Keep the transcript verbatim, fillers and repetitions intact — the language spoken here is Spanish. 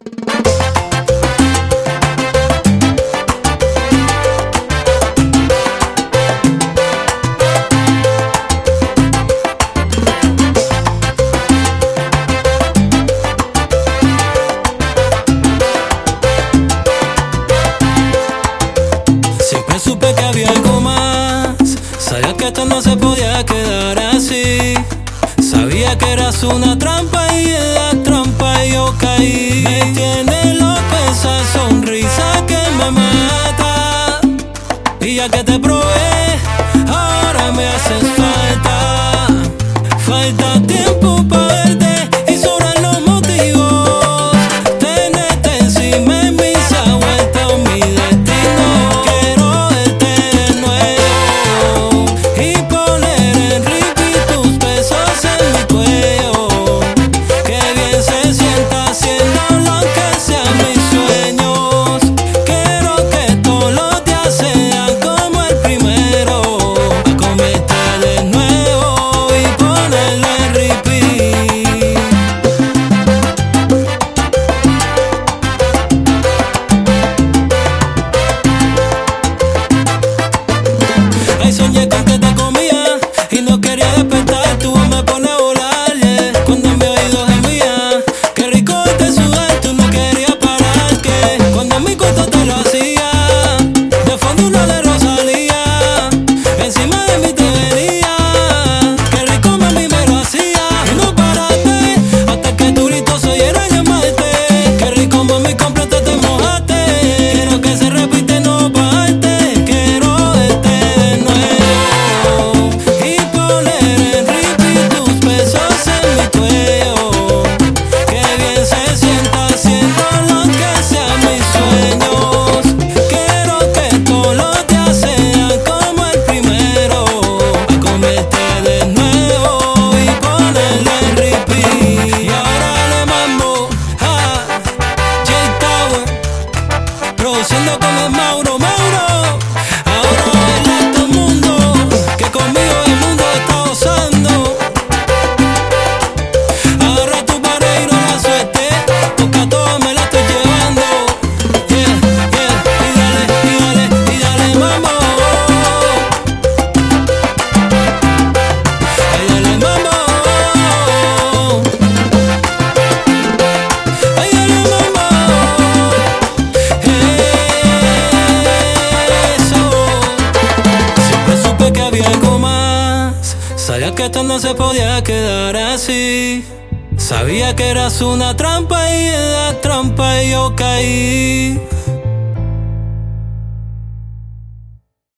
Siempre supe que había algo más, sabía que esto no se podía quedar así. Sabía que eras una trampa y en la trampa yo caí. Me tiene loco esa sonrisa que me mata, y ya que te probé, ahora me haces falta. Falta tiempo para verte y sobran los motivos. Tenerte encima en mí se ha vuelto mi destino. Quiero verte de nuevo y poner en repeat tus besos en mi cuello. Que bien se sienta haciendo lo que sean mis sueños. Quiero que todos los días sean como el primero. A comerte de nuevo y ponerle en repeat. Ay, soñé con que te comía y no quería despertar. Tu voz me pone a volar, yeah. Cuando en mi oído gemía, qué rico verte sudar, tú no querías parar, que cuando en mi cuarto te lo hacía, de fondo una de Rosalía, encima de mí te venía. Qué rico mami me lo hacía y no paraste hasta que tu grito se oyera llamarte. Qué rico mami completa te mojaste. Quiero que se repite no parte. Quiero verte de nuevo y poner en repeat tus besos en mi cuello. Que bien se sienta haciendo lo que sean mis sueños. Quiero que todos los días sean como el primero. A comerte de nuevo y ponerle en repeat. Y ahora le mando a J-Tower, produciendo con el Mauro Mauro. Ahora baila todo el mundo, que conmigo el mundo está gozando. Agarra tu pared y no la suelte, porque a todas me la estoy llevando. Yeah, yeah, y dale, y dale, y dale mambo. Ay, dale mambo. Ay, dale mambo. Eso. Siempre supe que había algo más, sabía que esto no se podía quedar así. Sabía que eras una trampa y en la trampa yo caí.